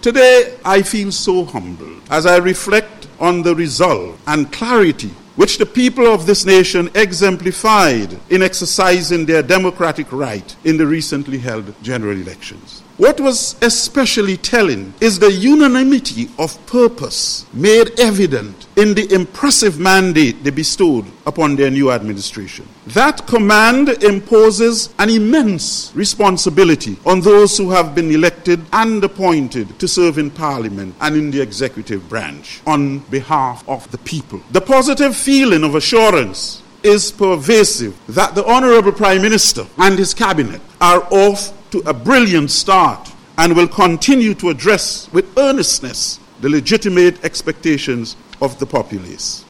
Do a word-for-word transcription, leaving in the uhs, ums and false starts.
Today, I feel so humbled as I reflect on the resolve and clarity which the people of this nation exemplified in exercising their democratic right in the recently held general elections. What was especially telling is the unanimity of purpose made evident in the impressive mandate they bestowed upon their new administration. That command imposes an immense responsibility on those who have been elected and appointed to serve in Parliament and in the executive branch on behalf of the people. The positive feeling of assurance is pervasive that the Honorable Prime Minister and his cabinet are off to a brilliant start and will continue to address with earnestness the legitimate expectations of the populace.